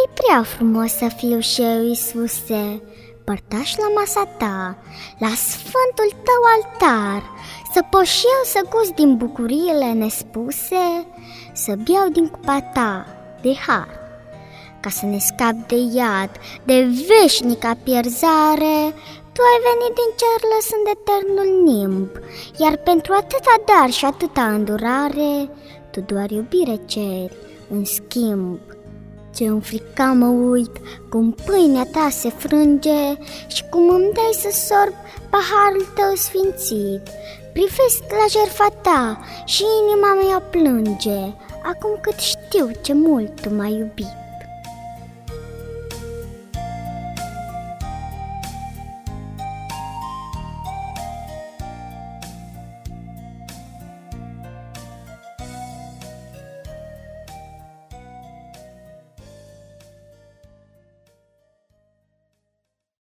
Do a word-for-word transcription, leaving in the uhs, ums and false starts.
prea frumos să fiu și eu, Iisuse, părtaș la masa ta, la sfântul tău altar, să pot și eu să gust din bucuriile nespuse, să beau din cupa ta de har, ca să ne scap de iad, de veșnica pierzare. Tu ai venit din cer lăsând eternul nimb, iar pentru atâta dar și atâta îndurare, tu doar iubire ceri în schimb. Ce înfrica mă uit cum pâinea ta se frânge și cum îmi dai să sorb paharul tău sfințit. Privesc la jertfa ta și inima mea plânge, acum cât știu ce mult tu m-ai iubit.